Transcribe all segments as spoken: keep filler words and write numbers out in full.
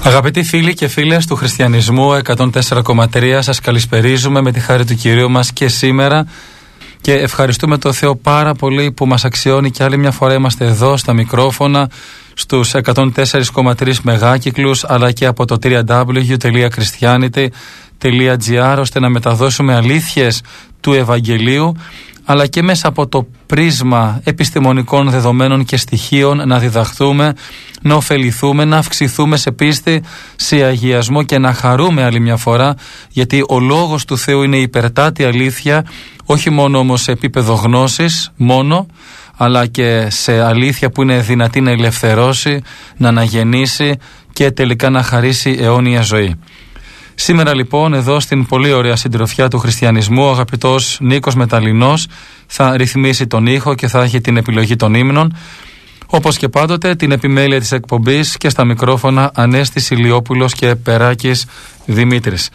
Αγαπητοί φίλοι και φίλες του Χριστιανισμού εκατόν τέσσερα κόμμα τρία, σας καλησπερίζουμε με τη χάρη του Κυρίου μας και σήμερα και ευχαριστούμε τον Θεό πάρα πολύ που μας αξιώνει και άλλη μια φορά είμαστε εδώ στα μικρόφωνα στους εκατόν τέσσερα κόμμα τρία μεγάκυκλους αλλά και από το double-u double-u double-u τελεία christianity τελεία gr ώστε να μεταδώσουμε αλήθειες του Ευαγγελίου αλλά και μέσα από το πρίσμα επιστημονικών δεδομένων και στοιχείων να διδαχθούμε, να ωφεληθούμε, να αυξηθούμε σε πίστη, σε αγιασμό και να χαρούμε άλλη μια φορά, γιατί ο Λόγος του Θεού είναι υπερτάτη αλήθεια, όχι μόνο όμως σε επίπεδο γνώσης μόνο, αλλά και σε αλήθεια που είναι δυνατή να ελευθερώσει, να αναγεννήσει και τελικά να χαρίσει αιώνια ζωή. Σήμερα λοιπόν εδώ στην πολύ ωραία συντροφιά του χριστιανισμού ο αγαπητός Νίκος Μεταλλινός θα ρυθμίσει τον ήχο και θα έχει την επιλογή των ύμνων. Όπως και πάντοτε την επιμέλεια της εκπομπής και στα μικρόφωνα Ανέστης Ηλιόπουλος και Περάκης Δημήτρης.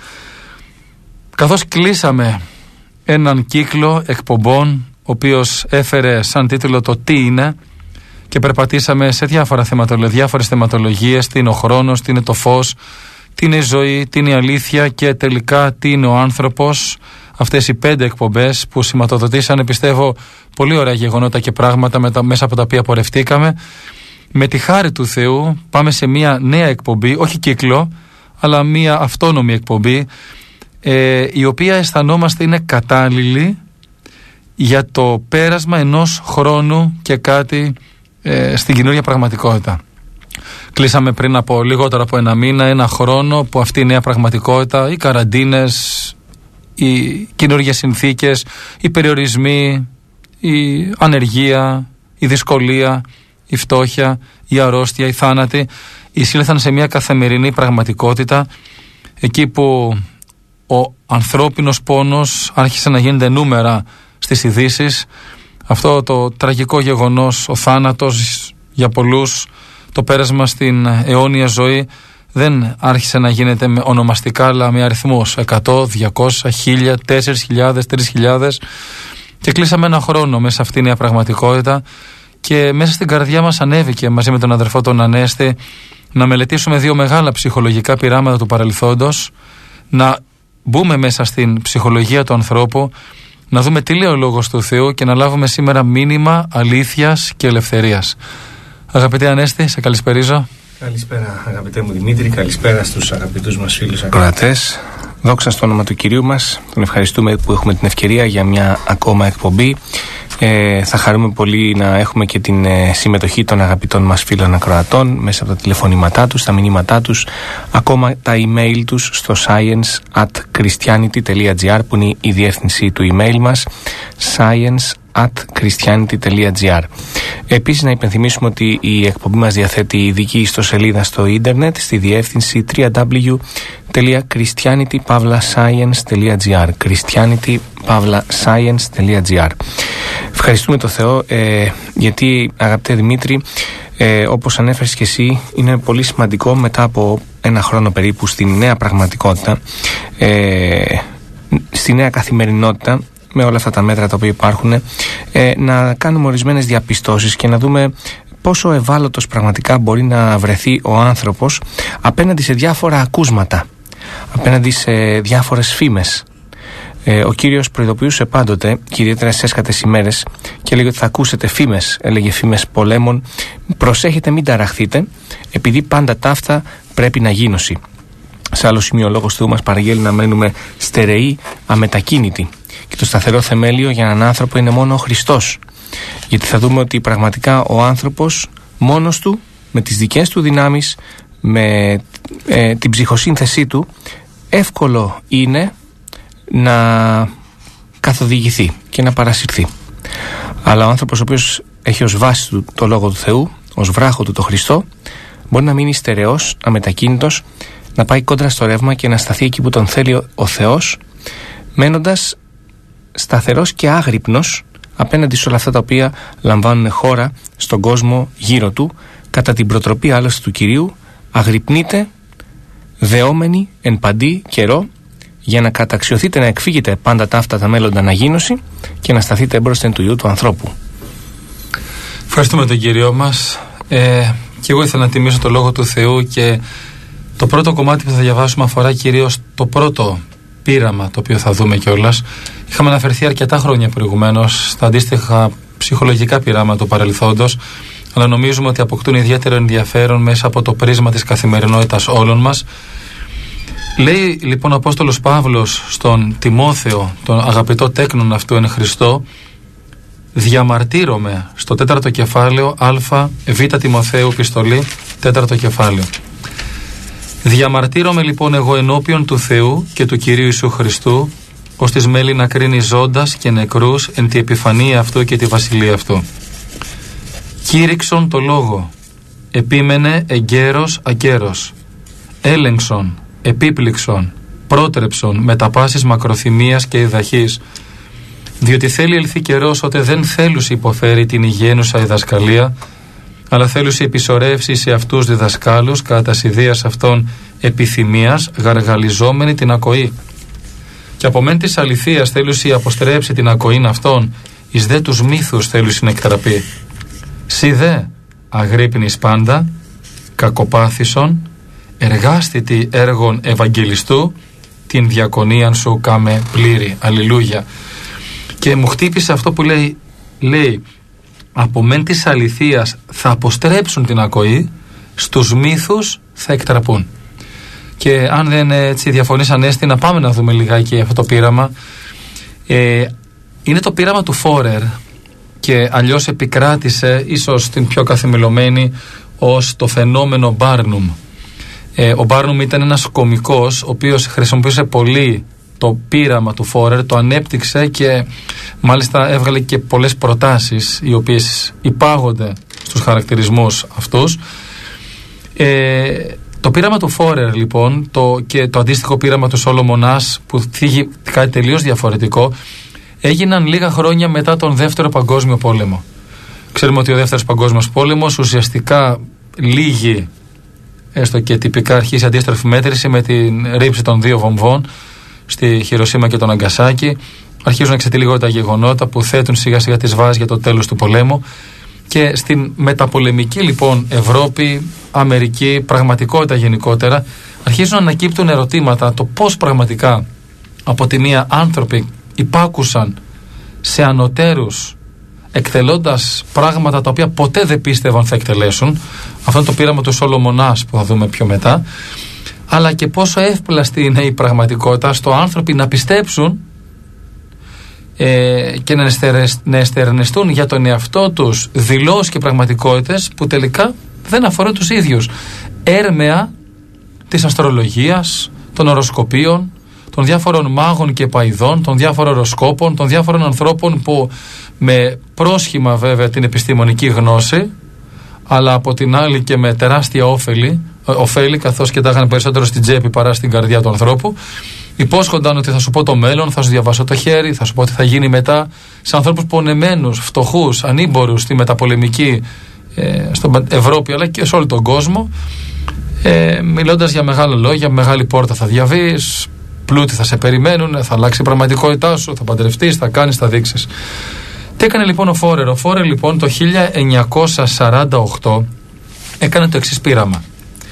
Καθώς κλείσαμε έναν κύκλο εκπομπών ο οποίος έφερε σαν τίτλο το «Τι είναι» και περπατήσαμε σε διάφορα θεματολογίες, διάφορες θεματολογίες, τι είναι ο χρόνος, τι είναι το φως, τι είναι η ζωή, τι είναι η αλήθεια και τελικά τι είναι ο άνθρωπος. Αυτές οι πέντε εκπομπές που σηματοδοτήσανε πιστεύω πολύ ωραία γεγονότα και πράγματα με τα, μέσα από τα οποία πορευτήκαμε. Με τη χάρη του Θεού πάμε σε μια νέα εκπομπή, όχι κύκλο, αλλά μια αυτόνομη εκπομπή ε, η οποία αισθανόμαστε είναι κατάλληλη για το πέρασμα ενός χρόνου και κάτι ε, στην καινούργια πραγματικότητα. Κλείσαμε πριν από λιγότερο από ένα μήνα, ένα χρόνο που αυτή η νέα πραγματικότητα, οι καραντίνες, οι καινούργιες συνθήκες, οι περιορισμοί, η ανεργία, η δυσκολία, η φτώχεια, η αρρώστια, οι θάνατοι εισήλθαν σε μια καθημερινή πραγματικότητα εκεί που ο ανθρώπινος πόνος άρχισε να γίνεται νούμερα στις ειδήσεις. Αυτό το τραγικό γεγονός, ο θάνατος για πολλούς, το πέρασμα στην αιώνια ζωή δεν άρχισε να γίνεται με ονομαστικά αλλά με αριθμούς εκατό, διακόσια, χίλια, τέσσερις χιλιάδες, τρεις χιλιάδες και κλείσαμε ένα χρόνο μέσα σε αυτήν την πραγματικότητα και μέσα στην καρδιά μας ανέβηκε μαζί με τον αδερφό τον Ανέστη να μελετήσουμε δύο μεγάλα ψυχολογικά πειράματα του παρελθόντος, να μπούμε μέσα στην ψυχολογία του ανθρώπου, να δούμε τι λέει ο Λόγος του Θεού και να λάβουμε σήμερα μήνυμα αλήθειας και ελευθερίας. Αγαπητέ Ανέστη, σε καλησπερίζω. Καλησπέρα αγαπητέ μου Δημήτρη, καλησπέρα στους αγαπητούς μας φίλους ακροατές. Δόξα στο όνομα του Κυρίου μας, τον ευχαριστούμε που έχουμε την ευκαιρία για μια ακόμα εκπομπή. Ε, θα χαρούμε πολύ να έχουμε και την ε, συμμετοχή των αγαπητών μας φίλων ακροατών μέσα από τα τηλεφωνήματά τους, τα μηνύματά τους, ακόμα τα email τους στο science at christianity τελεία gr που είναι η διεύθυνση του email μας, science at christianity τελεία gr. Επίσης να υπενθυμίσουμε ότι η εκπομπή μας διαθέτει ειδική ιστοσελίδα στο ίντερνετ στη διεύθυνση double-u double-u double-u τελεία christianity dash science τελεία gr christianity dash science τελεία gr. Ευχαριστούμε τον Θεό ε, γιατί αγαπητέ Δημήτρη, ε, όπως ανέφερες και εσύ, είναι πολύ σημαντικό μετά από ένα χρόνο περίπου στη νέα πραγματικότητα, ε, στη νέα καθημερινότητα με όλα αυτά τα μέτρα τα οποία υπάρχουν, ε, να κάνουμε ορισμένες διαπιστώσεις και να δούμε πόσο ευάλωτος πραγματικά μπορεί να βρεθεί ο άνθρωπος απέναντι σε διάφορα ακούσματα, απέναντι σε διάφορες φήμες. Ε, ο Κύριος προειδοποιούσε πάντοτε, και ιδιαίτερα στις έσχατες ημέρες, και έλεγε ότι θα ακούσετε φήμες, έλεγε φήμες πολέμων, προσέχετε μην ταραχθείτε, επειδή πάντα ταύτα πρέπει να γίνωση. Σε άλλο σημείο ο Λόγος του Θεού μας παραγγέλνει να μένουμε στερεοί, αμετακίνητοι. Και το σταθερό θεμέλιο για έναν άνθρωπο είναι μόνο ο Χριστός. Γιατί θα δούμε ότι πραγματικά ο άνθρωπος μόνος του, με τις δικές του δυνάμεις, με ε, την ψυχοσύνθεσή του, εύκολο είναι να καθοδηγηθεί και να παρασυρθεί. Αλλά ο άνθρωπος ο οποίος έχει ως βάση του το Λόγο του Θεού, ως βράχο του το Χριστό, μπορεί να μείνει στερεός, αμετακίνητος, να πάει κόντρα στο ρεύμα και να σταθεί εκεί που τον θέλει ο Θεός, μένοντας σταθερός και άγρυπνος απέναντι σε όλα αυτά τα οποία λαμβάνουν χώρα στον κόσμο γύρω του, κατά την προτροπή άλλωστε του Κυρίου, αγρυπνείτε δεόμενοι εν παντή καιρό, για να καταξιωθείτε να εκφύγετε πάντα ταύτα τα μέλλοντα αναγίνωση και να σταθείτε έμπροσθεν του Υιού του ανθρώπου. Ευχαριστούμε τον Κύριο μας. Ε, και εγώ ήθελα να τιμήσω το Λόγο του Θεού και Το πρώτο κομμάτι που θα διαβάσουμε αφορά κυρίως το πρώτο πείραμα, το οποίο θα δούμε κιόλας. Είχαμε αναφερθεί αρκετά χρόνια προηγουμένως στα αντίστοιχα ψυχολογικά πειράματα του παρελθόντος, αλλά νομίζουμε ότι αποκτούν ιδιαίτερο ενδιαφέρον μέσα από το πρίσμα της καθημερινότητας όλων μας. Λέει λοιπόν ο Απόστολος Παύλος στον Τιμόθεο, τον αγαπητό τέκνον αυτού εν Χριστώ, διαμαρτύρομαι, στο τέταρτο κεφάλαιο Α, Β Τιμοθέου επιστολή, τέταρτο κεφάλαιο. Διαμαρτύρομαι λοιπόν εγώ ενώπιον του Θεού και του Κυρίου Ιησού Χριστού, ως της μέλη να κρίνει ζώντας και νεκρούς εν τη επιφανία αυτού και τη βασιλεία αυτού. Κήρυξον το λόγο, επίμενε εγκαίρος ακέρος, έλεγξον, επίπληξον, πρότρεψον με τα πάσης μακροθυμίας και ιδαχής, διότι θέλει ελθεί καιρός ότε δεν θέλουσι υποφέρει την υγιένουσα διδασκαλία, αλλά θέλουσι επισορεύσει σε αυτούς διδασκάλους κατά τας ιδέας αυτών επιθυμίας, γαργαλιζόμενη την ακοή. Και από μεν της αληθείας θέλουσι αποστρέψει την ακοήν αυτών, εις δε τους μύθους θέλουσι να εκτραπεί. Σι δε αγρύπνης πάντα, κακοπάθησον, εργάστητη έργων Ευαγγελιστού, την διακονίαν σου κάμε πλήρη. Αλληλούια. Και μου χτύπησε αυτό που λέει, λέει από μεν της αληθείας θα αποστρέψουν την ακοή, στους μύθους θα εκτραπούν. Και αν δεν έτσι διαφωνείς Ανέστη, να πάμε να δούμε λιγάκι αυτό το πείραμα. Ε, είναι το πείραμα του Φόρερ και αλλιώς επικράτησε ίσως την πιο καθημελωμένη ως το φαινόμενο Μπάρνουμ. Ε, ο Μπάρνουμ ήταν ένας κωμικός ο οποίος χρησιμοποιούσε πολύ το πείραμα του Φόρερ, το ανέπτυξε και μάλιστα έβγαλε και πολλές προτάσεις οι οποίες υπάγονται στους χαρακτηρισμούς αυτούς. Ε, το πείραμα του Φόρερ λοιπόν το, και το αντίστοιχο πείραμα του Σολομονάς που θίγει κάτι τελείως διαφορετικό έγιναν λίγα χρόνια μετά τον Δεύτερο Παγκόσμιο Πόλεμο. Ξέρουμε ότι ο Δεύτερος Παγκόσμιος Πόλεμος ουσιαστικά λύγει, έστω και τυπικά αρχίσει αντίστροφη μέτρηση με την ρήψη των δύο βομβών στη Χιροσίμα και τον Ναγκασάκι. Αρχίζουν να ξετυλίγονται τα γεγονότα που θέτουν σιγά σιγά τις βάσεις για το τέλος του πολέμου. Και στην μεταπολεμική λοιπόν Ευρώπη, Αμερική, πραγματικότητα γενικότερα, αρχίζουν να ανακύπτουν ερωτήματα το πώς πραγματικά από τη μία άνθρωποι υπάκουσαν σε ανωτέρους εκτελώντας πράγματα τα οποία ποτέ δεν πίστευαν θα εκτελέσουν. Αυτό είναι το πείραμα του Σολομονάς που θα δούμε πιο μετά. Αλλά και πόσο εύπλαστη είναι η πραγματικότητα στο άνθρωποι να πιστέψουν ε, και να, να εστερνιστούν για τον εαυτό τους δηλώσεις και πραγματικότητες που τελικά δεν αφορούν τους ίδιους. Έρμεα της αστρολογίας, των οροσκοπίων, των διάφορων μάγων και παϊδών, των διάφορων οροσκόπων, των διάφορων ανθρώπων που με πρόσχημα βέβαια την επιστημονική γνώση, αλλά από την άλλη και με τεράστια όφελη, ωφέλη, καθώς και τα είχαν περισσότερο στην τσέπη παρά στην καρδιά του ανθρώπου, υπόσχονταν ότι θα σου πω το μέλλον, θα σου διαβάσω το χέρι, θα σου πω τι θα γίνει μετά, σε ανθρώπους πονεμένους, φτωχούς, ανήμπορους στη μεταπολεμική ε, στην Ευρώπη αλλά και σε όλο τον κόσμο, ε, μιλώντας για μεγάλα λόγια, μεγάλη πόρτα θα διαβείς, πλούτη θα σε περιμένουν, θα αλλάξει η πραγματικότητά σου, θα παντρευτείς, θα κάνεις, θα δείξεις. Τι έκανε λοιπόν ο Φόρερ? Ο Φόρερ λοιπόν το χίλια εννιακόσια σαράντα οκτώ έκανε το εξής πείραμα.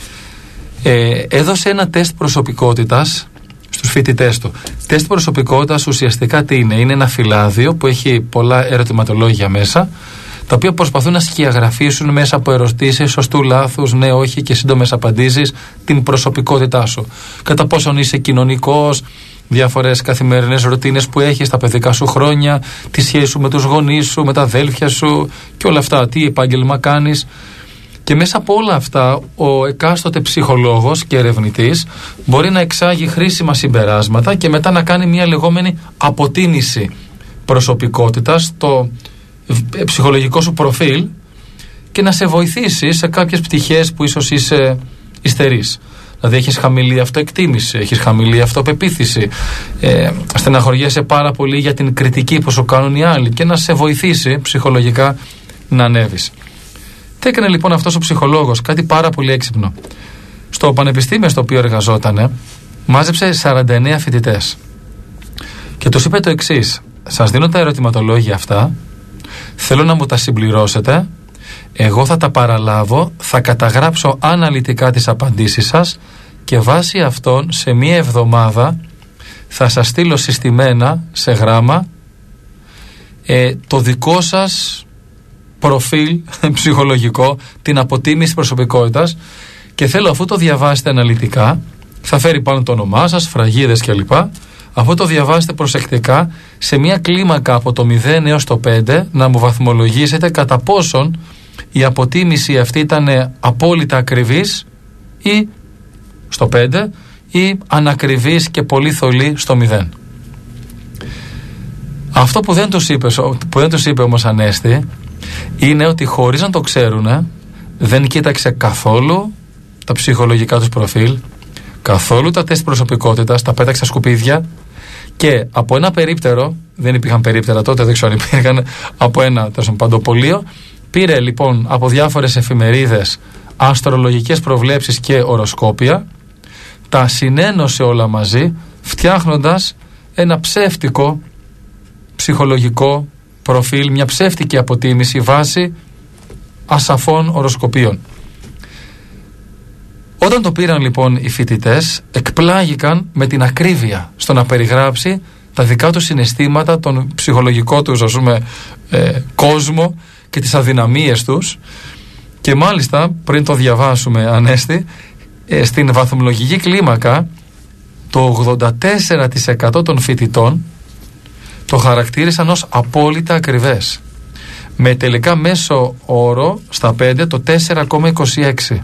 Ε, έδωσε ένα τεστ προσωπικότητας στους φοιτητές του. Τεστ προσωπικότητας ουσιαστικά τι είναι? Είναι ένα φυλάδιο που έχει πολλά ερωτηματολόγια μέσα, τα οποία προσπαθούν να σκιαγραφίσουν μέσα από ερωτήσεις, σωστού, λάθους, ναι, όχι και σύντομες απαντήσεις, την προσωπικότητά σου. Κατά πόσον είσαι κοινωνικός, διάφορες καθημερινές ρουτίνες που έχεις τα παιδικά σου χρόνια, τη σχέση σου με τους γονείς σου, με τα αδέλφια σου και όλα αυτά, τι επάγγελμα κάνεις. Και μέσα από όλα αυτά ο εκάστοτε ψυχολόγος και ερευνητής μπορεί να εξάγει χρήσιμα συμπεράσματα και μετά να κάνει μια λεγόμενη αποτίμηση προσωπικότητας στο ψυχολογικό σου προφίλ και να σε βοηθήσει σε κάποιες πτυχές που ίσως είσαι υστερής. Δηλαδή έχεις χαμηλή αυτοεκτίμηση, έχεις χαμηλή αυτοπεποίθηση, ε, στεναχωριέσαι πάρα πολύ για την κριτική που σου κάνουν οι άλλοι και να σε βοηθήσει ψυχολογικά να ανέβεις. Τι έκανε λοιπόν αυτός ο ψυχολόγος? Κάτι πάρα πολύ έξυπνο. Στο πανεπιστήμιο στο οποίο εργαζότανε μάζεψε σαράντα εννέα φοιτητές και τους είπε το εξής: σας δίνω τα ερωτηματολόγια αυτά, θέλω να μου τα συμπληρώσετε, εγώ θα τα παραλάβω, θα καταγράψω αναλυτικά τις απαντήσεις σας και βάσει αυτών σε μία εβδομάδα θα σας στείλω συστημένα σε γράμμα ε, το δικό σας προφίλ ψυχολογικό, την αποτίμηση προσωπικότητας, και θέλω αφού το διαβάσετε αναλυτικά, θα φέρει πάνω το όνομά σας, φραγίδες κλπ. Αφού το διαβάσετε προσεκτικά, σε μια κλίμακα από το μηδέν έως το πέντε, να μου βαθμολογήσετε κατά πόσον η αποτίμηση αυτή ήταν απόλυτα ακριβής ή στο πέντε, ή ανακριβής και πολύ θολή στο μηδέν. Αυτό που δεν τους είπε, που δεν τους είπε όμως Ανέστη, είναι ότι χωρίς να το ξέρουν, δεν κοίταξε καθόλου τα ψυχολογικά τους προφίλ, καθόλου τα τεστ προσωπικότητας, τα πέταξε στα σκουπίδια, και από ένα περίπτερο, δεν υπήρχαν περίπτερα τότε, δεν ξέρω αν υπήρχαν, από ένα τόσο παντοπολείο, πήρε λοιπόν από διάφορες εφημερίδες αστρολογικές προβλέψεις και οροσκόπια, τα συνένωσε όλα μαζί, φτιάχνοντας ένα ψεύτικο ψυχολογικό προφίλ, μια ψεύτικη αποτίμηση βάσει ασαφών οροσκοπίων. Όταν το πήραν λοιπόν οι φοιτητές, εκπλάγηκαν με την ακρίβεια στο να περιγράψει τα δικά τους συναισθήματα, τον ψυχολογικό τους, ας πούμε, ε, κόσμο και τις αδυναμίες τους, και μάλιστα πριν το διαβάσουμε, Ανέστη, ε, στην βαθμολογική κλίμακα το ογδόντα τέσσερα τοις εκατό των φοιτητών το χαρακτήρισαν ως απόλυτα ακριβές, με τελικά μέσο όρο στα πέντε το τέσσερα κόμμα είκοσι έξι.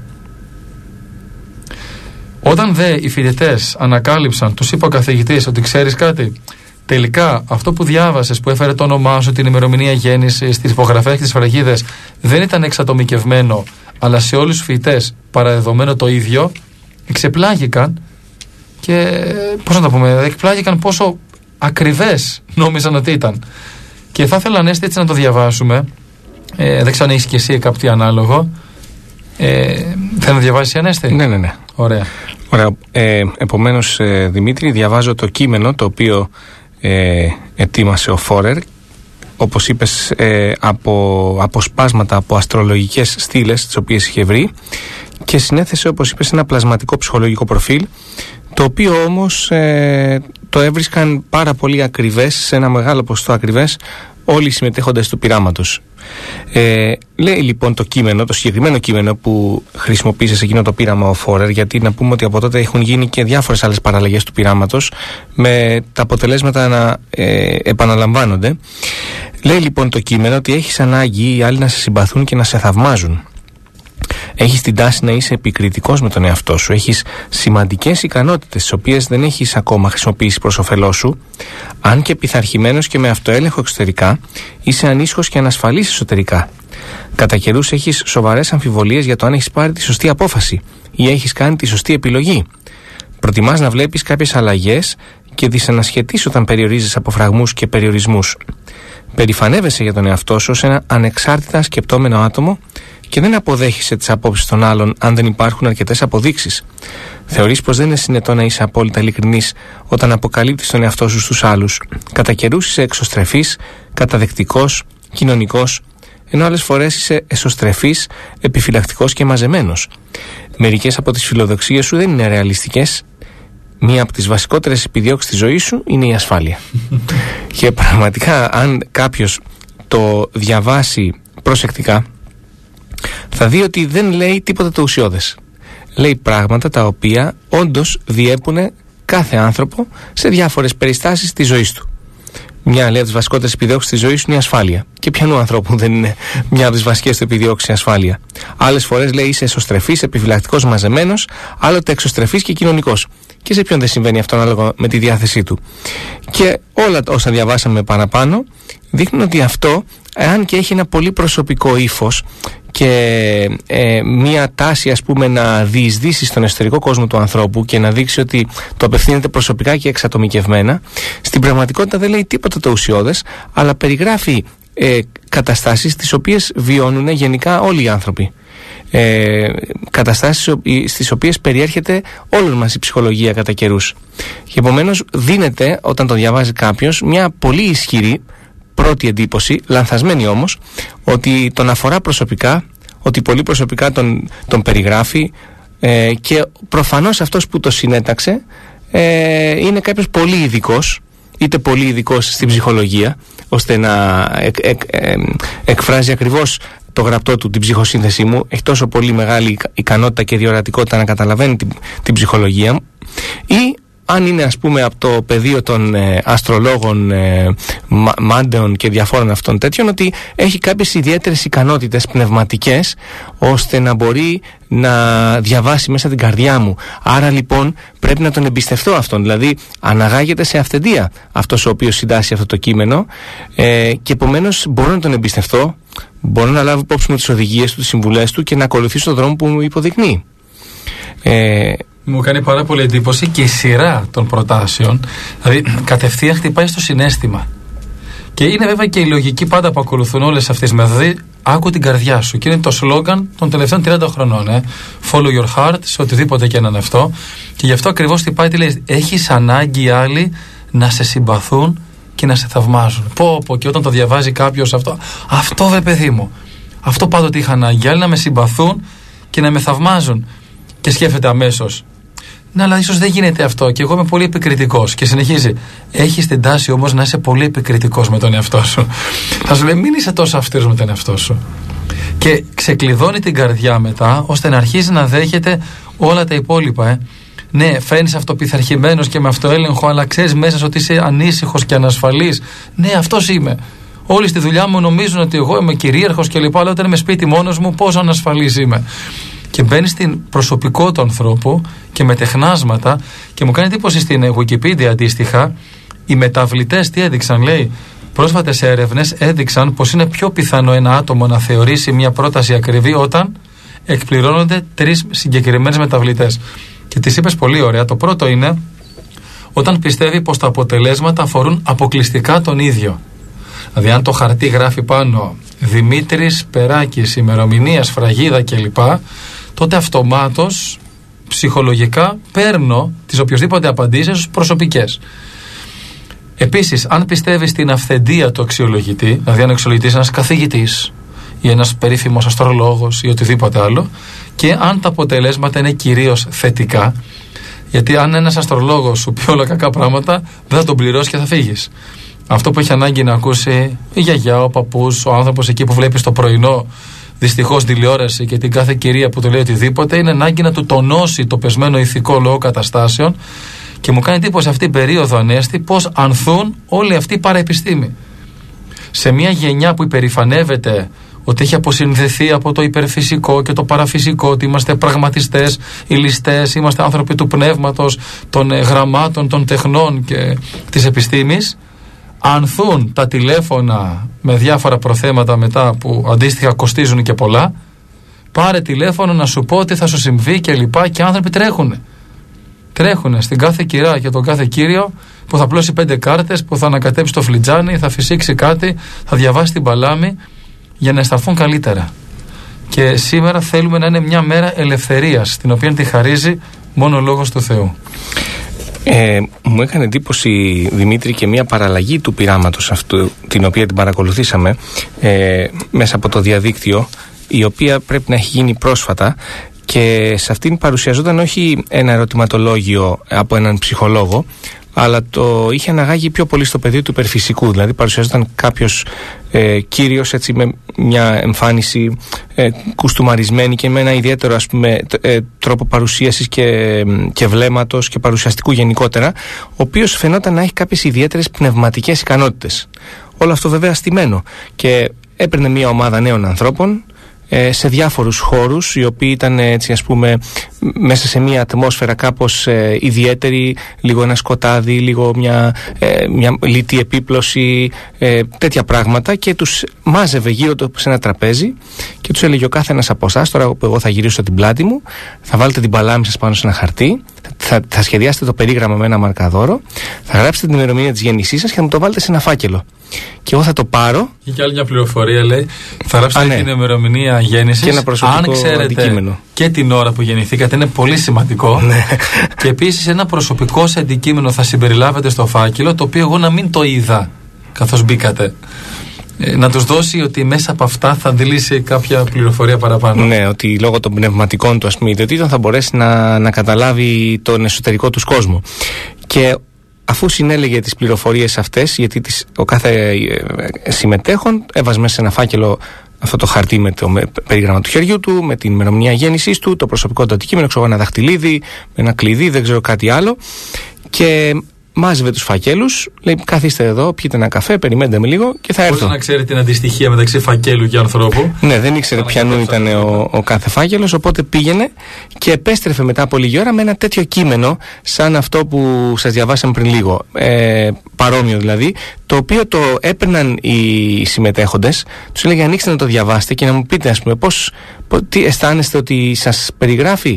Όταν δε οι φοιτητές ανακάλυψαν, τους είπε ο καθηγητής ότι ξέρεις κάτι, τελικά αυτό που διάβασες, που έφερε το όνομά σου, την ημερομηνία γέννησης, τις υπογραφές και τις φραγίδες, δεν ήταν εξατομικευμένο, αλλά σε όλους τους φοιτητές παραδεδομένο το ίδιο, εξεπλάγηκαν και, πώς να το πούμε, εκπλάγηκαν πόσο ακριβές νόμιζαν ότι ήταν. Και θα ήθελα, Ανέστη, έτσι να το διαβάσουμε. Ε, δεν ξέρω αν έχεις και εσύ κάτι ανάλογο. Ε, θέλω να διαβάσεις, Ανέστη? Ναι, ναι, ναι. Ωραία. Ωραία. Ε, επομένως, ε, Δημήτρη, διαβάζω το κείμενο το οποίο ε, ετοίμασε ο Φόρερ, όπως είπες, ε, από αποσπάσματα από αστρολογικές στήλες τις οποίες είχε βρει, και συνέθεσε, όπως είπες, ένα πλασματικό ψυχολογικό προφίλ, το οποίο όμως ε, το έβρισκαν πάρα πολύ ακριβές, σε ένα μεγάλο ποσοστό ακριβές, όλοι οι συμμετέχοντες του πειράματος. Ε, λέει λοιπόν το κείμενο, το συγκεκριμένο κείμενο που χρησιμοποίησε σε εκείνο το πείραμα ο Φόρερ, γιατί να πούμε ότι από τότε έχουν γίνει και διάφορες άλλες παραλλαγές του πειράματος με τα αποτελέσματα να ε, επαναλαμβάνονται. Λέει λοιπόν το κείμενο ότι έχεις ανάγκη οι άλλοι να σε συμπαθούν και να σε θαυμάζουν. Έχεις την τάση να είσαι επικριτικός με τον εαυτό σου. Έχεις σημαντικές ικανότητες, τις οποίες δεν έχεις ακόμα χρησιμοποιήσει προς όφελός σου. Αν και πειθαρχημένος και με αυτοέλεγχο εξωτερικά, είσαι ανήσυχος και ανασφαλής εσωτερικά. Κατά καιρούς έχεις σοβαρές αμφιβολίες για το αν έχεις πάρει τη σωστή απόφαση ή έχεις κάνει τη σωστή επιλογή. Προτιμάς να βλέπεις κάποιες αλλαγές και δυσανασχετείς όταν περιορίζεις από φραγμούς και περιορισμούς. Περηφανεύεσαι για τον εαυτό σου ως ένα ανεξάρτητα σκεπτόμενο άτομο και δεν αποδέχεσαι τις απόψεις των άλλων αν δεν υπάρχουν αρκετές αποδείξεις. Θεωρείς πως δεν είναι συνετό να είσαι απόλυτα ειλικρινής όταν αποκαλύπτεις τον εαυτό σου στους άλλους. Κατά καιρούς είσαι εξωστρεφής, καταδεκτικός, κοινωνικός, ενώ άλλες φορές είσαι εσωστρεφής, επιφυλακτικός και μαζεμένος. Μερικές από τις φιλοδοξίες σου δεν είναι ρεαλιστικές. Μία από τις βασικότερες επιδιώξεις της ζωής σου είναι η ασφάλεια. Και πραγματικά, αν κάποιος το διαβάσει προσεκτικά, θα δει ότι δεν λέει τίποτα το ουσιώδες. Λέει πράγματα τα οποία όντως διέπουν κάθε άνθρωπο σε διάφορες περιστάσεις της ζωής του. Μια λέει από τις βασικότερες επιδιώξεις της ζωής είναι η ασφάλεια. Και ποιανού ανθρώπου δεν είναι μια από τις βασικές του επιδιώξεις η ασφάλεια? Άλλες φορές λέει είσαι εσωστρεφής, επιφυλακτικός, μαζεμένος, άλλοτε εξωστρεφής και κοινωνικός. Και σε ποιον δεν συμβαίνει αυτό ανάλογα με τη διάθεσή του? Και όλα όσα διαβάσαμε παραπάνω δείχνουν ότι αυτό, εάν και έχει ένα πολύ προσωπικό ύφος και ε, μία τάση, ας πούμε, να διεισδύσει στον εσωτερικό κόσμο του ανθρώπου και να δείξει ότι το απευθύνεται προσωπικά και εξατομικευμένα, στην πραγματικότητα δεν λέει τίποτα το ουσιώδες, αλλά περιγράφει ε, καταστάσεις τις οποίες βιώνουν γενικά όλοι οι άνθρωποι. Ε, καταστάσεις στις οποίες περιέρχεται όλη μας η ψυχολογία κατά καιρούς. Και επομένως δίνεται, όταν το διαβάζει κάποιος, μια πολύ ισχυρή πρώτη εντύπωση, λανθασμένη όμως, ότι τον αφορά προσωπικά, ότι πολύ προσωπικά τον, τον περιγράφει, Ε, και προφανώς αυτός που το συνέταξε ε, είναι κάποιος πολύ ειδικός, είτε πολύ ειδικός στην ψυχολογία, ώστε να εκ, εκ, ε, εκφράζει ακριβώς το γραπτό του, την ψυχοσύνθεσή μου. Έχει τόσο πολύ μεγάλη ικανότητα και διορατικότητα να καταλαβαίνει την, την ψυχολογία μου. Ή αν είναι, ας πούμε, από το πεδίο των ε, αστρολόγων, ε, μα, μάντεων και διαφόρων αυτών τέτοιων, ότι έχει κάποιες ιδιαίτερες ικανότητες πνευματικές, ώστε να μπορεί να διαβάσει μέσα την καρδιά μου. Άρα λοιπόν πρέπει να τον εμπιστευτώ αυτόν. Δηλαδή αναγάγεται σε αυθεντία αυτός ο οποίος συντάσσει αυτό το κείμενο, ε, και επομένως μπορώ να τον εμπιστευτώ, μπορώ να λάβω υπόψη μου τις οδηγίες του, τις συμβουλές του και να ακολουθήσω τον δρόμο που μου υποδεικνύει. Ε, Μου κάνει πάρα πολύ εντύπωση και η σειρά των προτάσεων, δηλαδή κατευθείαν χτυπάει στο συναίσθημα. Και είναι βέβαια και η λογική πάντα που ακολουθούν όλες αυτές τις μέθοδοι. Άκου την καρδιά σου. Και είναι το σλόγγαν των τελευταίων τριάντα χρονών. Ε. Follow your heart, σε οτιδήποτε και να είναι αυτό. Και γι' αυτό ακριβώς χτυπάει τι λέει. Έχεις ανάγκη οι άλλοι να σε συμπαθούν και να σε θαυμάζουν. Πω, πω, και όταν το διαβάζει κάποιος αυτό, αυτό δε παιδί μου. Αυτό πάντοτε είχα ανάγκη. Οι άλλοι να με συμπαθούν και να με θαυμάζουν. Και σκέφτεται αμέσως. Ναι, αλλά ίσως δεν γίνεται αυτό. Και εγώ είμαι πολύ επικριτικός. Και συνεχίζει. Έχεις την τάση όμως να είσαι πολύ επικριτικός με τον εαυτό σου. Θα σου λέει, μην είσαι τόσο αυστηρός με τον εαυτό σου. Και ξεκλειδώνει την καρδιά μετά, ώστε να αρχίζει να δέχεται όλα τα υπόλοιπα. Ε. Ναι, φαίνεις αυτοπειθαρχημένος και με αυτοέλεγχο, αλλά ξέρεις μέσα σου ότι είσαι ανήσυχος και ανασφαλής. Ναι, αυτός είμαι. Όλοι στη δουλειά μου νομίζουν ότι εγώ είμαι κυρίαρχος και λοιπά, αλλά όταν είμαι σπίτι μόνος μου, πόσο ανασφαλής είμαι. Και μπαίνει στην προσωπικότητα του ανθρώπου και με τεχνάσματα, και μου κάνει εντύπωση στην Wikipedia αντίστοιχα, οι μεταβλητές τι έδειξαν, λέει. Πρόσφατες έρευνες έδειξαν πως είναι πιο πιθανό ένα άτομο να θεωρήσει μια πρόταση ακριβή όταν εκπληρώνονται τρεις συγκεκριμένες μεταβλητές. Και τις είπες πολύ ωραία. Το πρώτο είναι όταν πιστεύει πως τα αποτελέσματα αφορούν αποκλειστικά τον ίδιο. Δηλαδή, αν το χαρτί γράφει πάνω Δημήτρης Περάκης, ημερομηνία, σφραγίδα κλπ., τότε αυτομάτως ψυχολογικά παίρνω τις οποιοσδήποτε απαντήσεις ως προσωπικές. Επίσης, αν πιστεύει στην αυθεντία του αξιολογητή, δηλαδή αν ο αξιολογητής είναι ένας καθηγητής ή ένας περίφημος αστρολόγος ή οτιδήποτε άλλο, και αν τα αποτελέσματα είναι κυρίως θετικά, γιατί αν ένας αστρολόγος σου πει όλα κακά πράγματα, δεν θα τον πληρώσει και θα φύγεις. Αυτό που έχει ανάγκη να ακούσει η γιαγιά, ο παππούς, ο άνθρωπος εκεί που βλέπεις το πρωινό, δυστυχώς τηλεόραση, και την κάθε κυρία που του λέει οτιδήποτε, είναι ανάγκη να του τονώσει το πεσμένο ηθικό λόγο καταστάσεων. Και μου κάνει εντύπωση αυτή η περίοδο, Ανέστη, πως ανθούν όλοι αυτοί οι παραεπιστήμοι. Σε μια γενιά που υπερηφανεύεται ότι έχει αποσυνδεθεί από το υπερφυσικό και το παραφυσικό, ότι είμαστε πραγματιστές, ηλιστές, είμαστε άνθρωποι του πνεύματος, των γραμμάτων, των τεχνών και της επιστήμης, ανθούν τα τηλέφωνα με διάφορα προθέματα μετά που αντίστοιχα κοστίζουν και πολλά. Πάρε τηλέφωνο να σου πω τι θα σου συμβεί και λοιπά, και άνθρωποι τρέχουνε. Τρέχουνε στην κάθε κυρά και τον κάθε κύριο που θα πλώσει πέντε κάρτες, που θα ανακατέψει το φλιτζάνι, θα φυσήξει κάτι, θα διαβάσει την παλάμη για να αισθανθούν καλύτερα. Και σήμερα θέλουμε να είναι μια μέρα ελευθερίας, την οποία τη χαρίζει μόνο ο Λόγος του Θεού. Ε, μου έκανε εντύπωση, Δημήτρη, και μια παραλλαγή του πειράματος αυτού, την οποία την παρακολουθήσαμε ε, μέσα από το διαδίκτυο, η οποία πρέπει να έχει γίνει πρόσφατα, και σε αυτήν παρουσιαζόταν όχι ένα ερωτηματολόγιο από έναν ψυχολόγο, αλλά το είχε αναγάγει πιο πολύ στο πεδίο του υπερφυσικού. Δηλαδή παρουσιαζόταν κάποιος ε, κύριος, έτσι, με μια εμφάνιση ε, κουστούμαρισμένη και με ένα ιδιαίτερο, ας πούμε, ε, τρόπο παρουσίασης και, και βλέμματος και παρουσιαστικού γενικότερα, ο οποίος φαινόταν να έχει κάποιες ιδιαίτερες πνευματικές ικανότητες. Όλο αυτό βέβαια στημένο, και έπαιρνε μια ομάδα νέων ανθρώπων σε διάφορους χώρους, οι οποίοι ήταν, έτσι, ας πούμε, μέσα σε μια ατμόσφαιρα κάπως ε, ιδιαίτερη, λίγο ένα σκοτάδι, λίγο μια, ε, μια λιτή επίπλωση, ε, τέτοια πράγματα, και τους μάζευε γύρω του σε ένα τραπέζι και τους έλεγε ο κάθε ένας από εσάς, τώρα που εγώ θα γυρίσω την πλάτη μου, θα βάλετε την παλάμη σας πάνω σε ένα χαρτί, θα, θα σχεδιάσετε το περίγραμμα με ένα μαρκαδόρο, θα γράψετε την ημερομηνία της γέννησής σας και θα μου το βάλετε σε ένα φάκελο. Και εγώ θα το πάρω. Και, και άλλη μια πληροφορία, λέει. Θα γράψετε, ναι, την ημερομηνία γέννησης. Και ένα προσωπικό αν ξέρετε αντικείμενο. Και την ώρα που γεννηθήκατε, είναι πολύ σημαντικό. Ναι. Και επίσης ένα προσωπικό σε αντικείμενο θα συμπεριλάβετε στο φάκελο, το οποίο εγώ να μην το είδα καθώς μπήκατε. ε, να τους δώσει ότι μέσα από αυτά θα αντιλήσει κάποια πληροφορία παραπάνω. Ναι, ότι λόγω των πνευματικών του, ας πούμε, ιδιωτήτων θα μπορέσει να, να καταλάβει τον εσωτερικό τους κόσμο. Και αφού συνέλεγε τις πληροφορίες αυτές, γιατί τις, ο κάθε ε, συμμετέχον έβαζε μέσα σε ένα φάκελο αυτό το χαρτί με το με, περίγραμμα του χεριού του, με την ημερομηνία γέννησής του, το προσωπικό του αντικείμενο, ξέρω, ένα δαχτυλίδι, ένα κλειδί, δεν ξέρω κάτι άλλο. Και μάζευε τους φακέλους, λέει: καθίστε εδώ, πιείτε ένα καφέ, περιμένετε με λίγο και θα έρθω. Πώς να ξέρει την αντιστοιχεία μεταξύ φακέλου και ανθρώπου. Ναι, δεν ήξερε ποιανού ήταν ο, ο κάθε φάκελος, οπότε πήγαινε και επέστρεφε μετά από λίγη ώρα με ένα τέτοιο κείμενο, σαν αυτό που σας διαβάσαμε πριν λίγο. Ε, παρόμοιο δηλαδή, το οποίο το έπαιρναν οι συμμετέχοντες, τους έλεγε: ανοίξτε να το διαβάσετε και να μου πείτε, ας πούμε, πώς, πώς, τι αισθάνεστε ότι σας περιγράφει.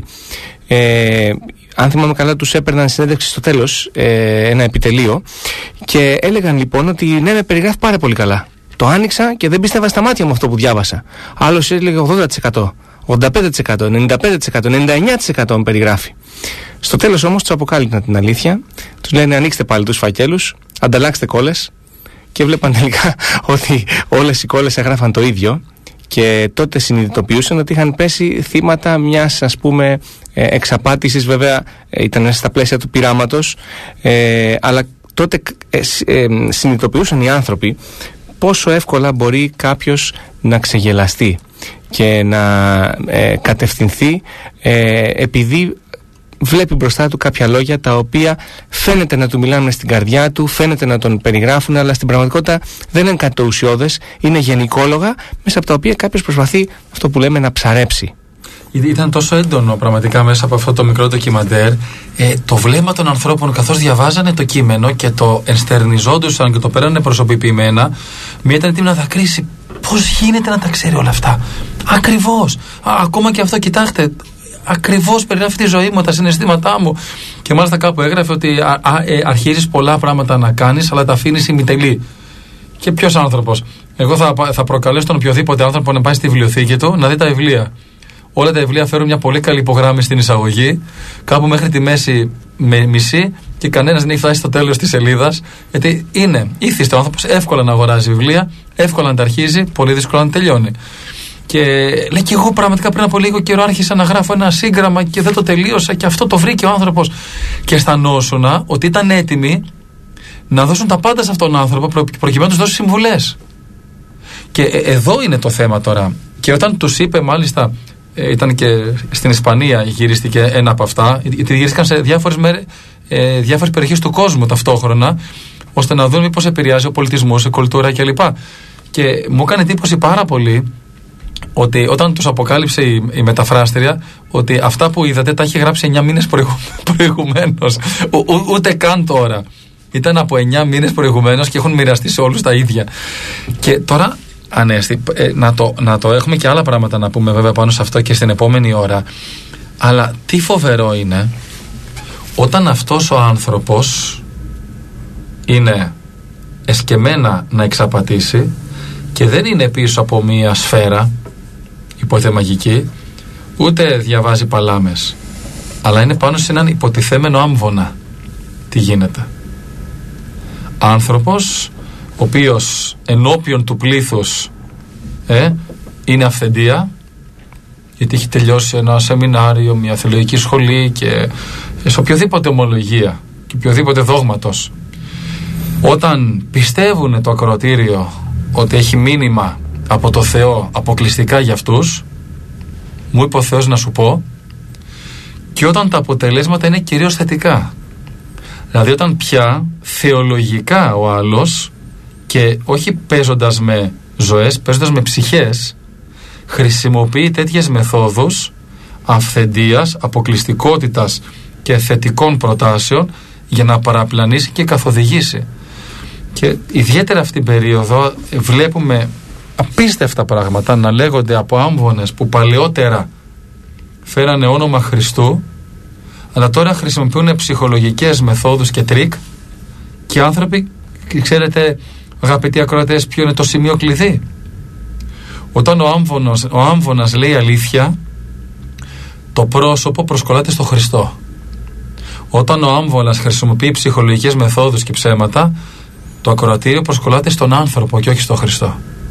Ε, αν θυμάμαι καλά, τους έπαιρναν συνέντευξη στο τέλος, ε, ένα επιτελείο, και έλεγαν λοιπόν ότι ναι, με περιγράφει πάρα πολύ καλά. Το άνοιξα και δεν πίστευα στα μάτια μου αυτό που διάβασα. Άλλος έλεγε ογδόντα τοις εκατό, ογδόντα πέντε τοις εκατό, ενενήντα πέντε τοις εκατό, ενενήντα εννέα τοις εκατό με περιγράφει. Στο τέλος όμως τους αποκάλυπταν την αλήθεια, τους λένε: ανοίξτε πάλι τους φακέλους, ανταλλάξτε κόλλες, και βλέπαν τελικά ότι όλες οι κόλλες έγραφαν το ίδιο. Και τότε συνειδητοποιούσαν ότι είχαν πέσει θύματα μιας, ας πούμε, εξαπάτησης. Βέβαια ήταν στα πλαίσια του πειράματος, ε, αλλά τότε ε, ε, συνειδητοποιούσαν οι άνθρωποι πόσο εύκολα μπορεί κάποιος να ξεγελαστεί και να ε, κατευθυνθεί ε, επειδή βλέπει μπροστά του κάποια λόγια τα οποία φαίνεται να του μιλάνε στην καρδιά του, φαίνεται να τον περιγράφουν, αλλά στην πραγματικότητα δεν είναι κάτι το ουσιώδες, είναι γενικόλογα μέσα από τα οποία κάποιος προσπαθεί, αυτό που λέμε, να ψαρέψει. Ήταν τόσο έντονο πραγματικά μέσα από αυτό το μικρό ντοκιμαντέρ, ε, το βλέμμα των ανθρώπων καθώς διαβάζανε το κείμενο και το ενστερνιζόντουσαν και το πέρανε προσωποποιημένα. Μία ήταν έτοιμη να δακρύσει. Πώς γίνεται να τα ξέρει όλα αυτά? Ακριβώς. Α, ακόμα και αυτό, κοιτάξτε. Ακριβώς περιγράφει τη ζωή μου, τα συναισθήματά μου. Και μάλιστα κάπου έγραφε ότι α, α, ε, αρχίζεις πολλά πράγματα να κάνεις, αλλά τα αφήνεις ημιτελή. Και ποιος άνθρωπος? Εγώ θα, θα προκαλέσω τον οποιοδήποτε άνθρωπο να πάει στη βιβλιοθήκη του να δει τα βιβλία. Όλα τα βιβλία φέρουν μια πολύ καλή υπογράμμιση στην εισαγωγή, κάπου μέχρι τη μέση με μισή, και κανένας δεν έχει φτάσει στο τέλος της σελίδας. Γιατί είναι ήθιστο ο άνθρωπος εύκολα να αγοράζει βιβλία, εύκολα να τα αρχίζει, πολύ δύσκολα να τελειώνει. Και λέει: και εγώ πραγματικά πριν από λίγο καιρό άρχισα να γράφω ένα σύγγραμμα και δεν το τελείωσα, και αυτό το βρήκε ο άνθρωπος. Και αισθανόσουνα ότι ήταν έτοιμοι να δώσουν τα πάντα σε αυτόν τον άνθρωπο προ, προκειμένου να τους δώσει συμβουλές. Και ε, εδώ είναι το θέμα τώρα. Και όταν τους είπε, μάλιστα, ε, ήταν και στην Ισπανία γυρίστηκε ένα από αυτά, γιατί γυρίστηκαν σε διάφορες, μέρες, ε, διάφορες περιοχές του κόσμου ταυτόχρονα, ώστε να δουν μήπως επηρεάζει ο πολιτισμός, η κουλτούρα κλπ. Και μου έκανε εντύπωση πάρα πολύ ότι όταν τους αποκάλυψε η, η μεταφράστρια ότι αυτά που είδατε τα έχει γράψει εννιά μήνες προηγου, προηγουμένως. Ο, ο, ούτε καν τώρα. Ήταν από εννιά μήνες προηγουμένως και έχουν μοιραστεί σε όλους τα ίδια. Και τώρα, Ανέστη, ε, να, το, να το έχουμε και άλλα πράγματα να πούμε βέβαια πάνω σε αυτό και στην επόμενη ώρα. Αλλά τι φοβερό είναι όταν αυτός ο άνθρωπος είναι εσκεμμένα να εξαπατήσει και δεν είναι πίσω από μία σφαίρα υπόθεμα μαγική, ούτε διαβάζει παλάμες, αλλά είναι πάνω σε έναν υποτιθέμενο άμβονα. Τι γίνεται? Άνθρωπος ο οποίος ενώπιον του πλήθους ε, είναι αυθεντία, γιατί έχει τελειώσει ένα σεμινάριο, μια θεολογική σχολή και σε οποιοδήποτε ομολογία και οποιοδήποτε δόγματος. Όταν πιστεύουν το ακροατήριο ότι έχει μήνυμα από το Θεό αποκλειστικά για αυτούς, μου είπε ο Θεός να σου πω, και όταν τα αποτελέσματα είναι κυρίως θετικά. Δηλαδή όταν πια θεολογικά ο άλλος, και όχι παίζοντας με ζωές, παίζοντας με ψυχές, χρησιμοποιεί τέτοιες μεθόδους αυθεντίας, αποκλειστικότητας και θετικών προτάσεων για να παραπλανήσει και καθοδηγήσει. Και ιδιαίτερα αυτήν την περίοδο βλέπουμε απίστευτα πράγματα να λέγονται από άμβονες που παλαιότερα φέρανε όνομα Χριστού, αλλά τώρα χρησιμοποιούν ψυχολογικές μεθόδους και τρίκ, και άνθρωποι, ξέρετε αγαπητοί ακροατές, ποιο είναι το σημείο κλειδί? Όταν ο άμβονος, ο άμβονας λέει αλήθεια, το πρόσωπο προσκολάται στο Χριστό. Όταν ο άμβονας χρησιμοποιεί ψυχολογικές μεθόδους και ψέματα, το ακροατήριο προσκολάται στον άνθρωπο και όχι στο Χριστό.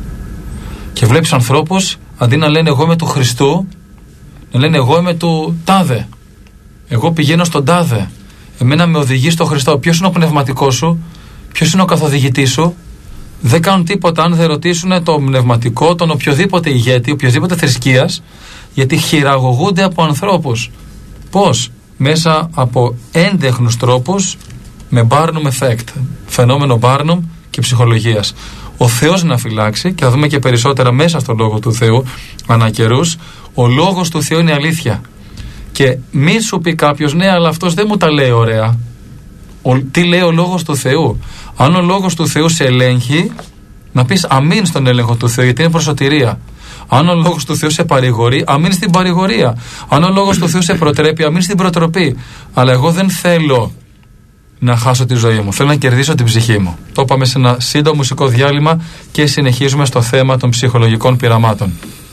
Και βλέπεις ανθρώπους, αντί να λένε εγώ είμαι του Χριστού, να λένε εγώ είμαι του τάδε. Εγώ πηγαίνω στον τάδε. Εμένα με οδηγεί στο Χριστό. Ποιος είναι ο πνευματικός σου, ποιος είναι ο καθοδηγητής σου? Δεν κάνουν τίποτα αν δεν ρωτήσουν το πνευματικό, τον οποιοδήποτε ηγέτη, οποιοδήποτε θρησκείας, γιατί χειραγωγούνται από ανθρώπους. Πώς? Μέσα από έντεχνους τρόπους, με Barnum effect, φαινόμενο Barnum και ψυχολογίας. Ο Θεός να φυλάξει, και θα δούμε και περισσότερα μέσα στο Λόγο του Θεού ανά καιρούς, ο Λόγος του Θεού είναι αλήθεια. Και μη σου πει κάποιος, ναι, αλλά αυτός δεν μου τα λέει ωραία. Ο, τι λέει ο Λόγος του Θεού? Αν ο Λόγος του Θεού σε ελέγχει, να πεις αμήν στον έλεγχο του Θεού, γιατί είναι προσωτηρία. Αν ο Λόγος του Θεού σε παρηγορεί, αμήν στην παρηγορία. Αν ο Λόγος του Θεού σε προτρέπει, αμήν στην προτροπή. Αλλά εγώ δεν θέλω να χάσω τη ζωή μου, θέλω να κερδίσω την ψυχή μου. Το είπαμε σε ένα σύντομο μουσικό διάλειμμα και συνεχίζουμε στο θέμα των ψυχολογικών πειραμάτων.